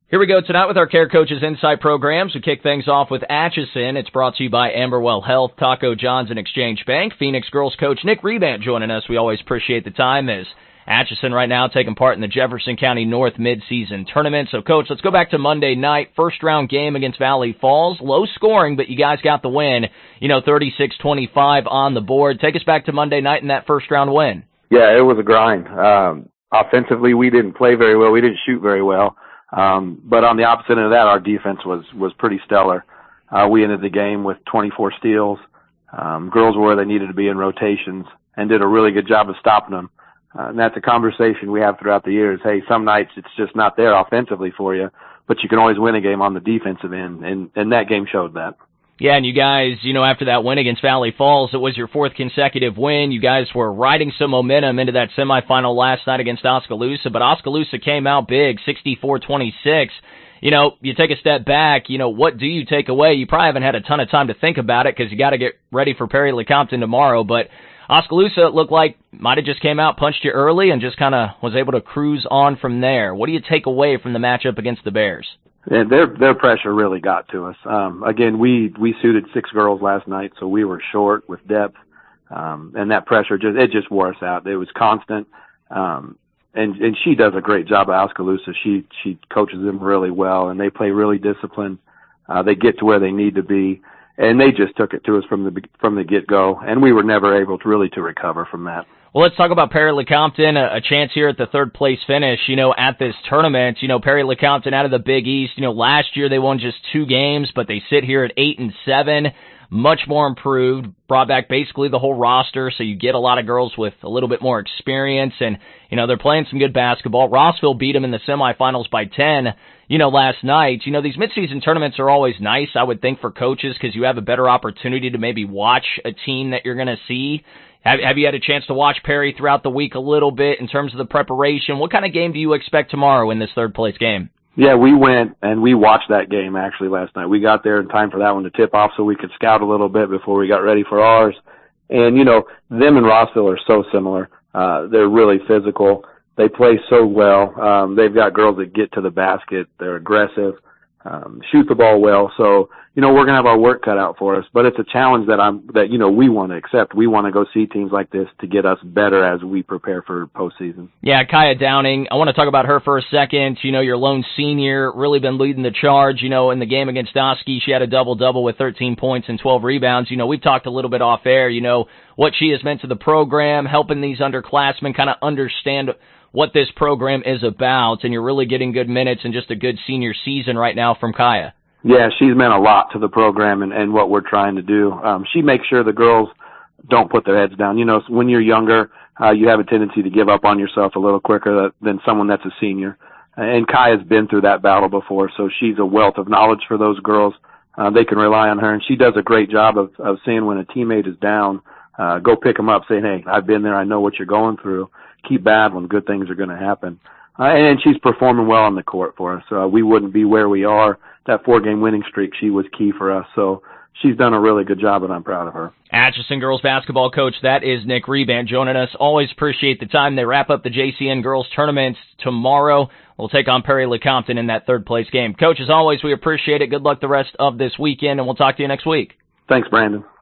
Here we go tonight with our Care Coaches Insight programs. We kick things off with Atchison. It's brought to you by Amberwell Health, Taco John's, and Exchange Bank. Phoenix girls coach Nick Rebant joining us. We always appreciate the time as Atchison right now taking part in the Jefferson County North Midseason Tournament. So, Coach, let's go back to Monday night. First-round game against Valley Falls. Low scoring, but you guys got the win. 36-25 on the board. Take us back to Monday night and that first-round win. Yeah, it was a grind. Offensively, we didn't play very well. We didn't shoot very well. But on the opposite end of that, our defense was pretty stellar. We ended the game with 24 steals. Girls were where they needed to be in rotations and did a really good job of stopping them. And that's a conversation we have throughout the years. Hey, some nights it's just not there offensively for you, but you can always win a game on the defensive end, and that game showed that. Yeah, and you guys, after that win against Valley Falls, it was your fourth consecutive win. You guys were riding some momentum into that semifinal last night against Oskaloosa, but Oskaloosa came out big, 64-26. You take a step back, what do you take away? You probably haven't had a ton of time to think about it because you got to get ready for Perry Lecompton tomorrow, but Oskaloosa looked like might have just came out, punched you early, and just kind of was able to cruise on from there. What do you take away from the matchup against the Bears? And their pressure really got to us. Again, we suited 6 girls last night, so we were short with depth. And that pressure just wore us out. It was constant. And she does a great job at Oskaloosa. She coaches them really well, and they play really disciplined. They get to where they need to be, and they just took it to us from the get-go, and we were never able to really recover from that. Well, let's talk about Perry Lecompton, a chance here at the third-place finish, at this tournament. Perry Lecompton out of the Big East, last year they won just 2 games, but they sit here at 8-7, much more improved, brought back basically the whole roster, so you get a lot of girls with a little bit more experience, and, they're playing some good basketball. Rossville beat them in the semifinals by 10, last night. These midseason tournaments are always nice, I would think, for coaches because you have a better opportunity to maybe watch a team that you're going to see. Have you had a chance to watch Perry throughout the week a little bit in terms of the preparation? What kind of game do you expect tomorrow in this third-place game? Yeah, we went and we watched that game actually last night. We got there in time for that one to tip off so we could scout a little bit before we got ready for ours. And, them and Rossville are so similar. They're really physical. They play so well. They've got girls that get to the basket. They're aggressive, shoot the ball well. So, we're going to have our work cut out for us, but it's a challenge that we want to accept. We want to go see teams like this to get us better as we prepare for postseason. Yeah, Kaya Downing, I want to talk about her for a second. Your lone senior, really been leading the charge. In the game against Oski, she had a double-double with 13 points and 12 rebounds. We've talked a little bit off air, what she has meant to the program, helping these underclassmen kind of understand what this program is about, and you're really getting good minutes and just a good senior season right now from Kaya. Yeah, she's meant a lot to the program and what we're trying to do. She makes sure the girls don't put their heads down. When you're younger, you have a tendency to give up on yourself a little quicker than someone that's a senior. And Kaya's been through that battle before, so she's a wealth of knowledge for those girls. They can rely on her, and she does a great job of saying when a teammate is down, go pick them up, saying, hey, I've been there, I know what you're going through. Keep battling, good things are going to happen. And she's performing well on the court for us. We wouldn't be where we are. That 4-game winning streak, she was key for us. So she's done a really good job, and I'm proud of her. Atchison girls basketball coach, that is Nick Rebant joining us. Always appreciate the time. They wrap up the JCN girls tournament tomorrow. We'll take on Perry Lecompton in that third-place game. Coach, as always, we appreciate it. Good luck the rest of this weekend, and we'll talk to you next week. Thanks, Brandon.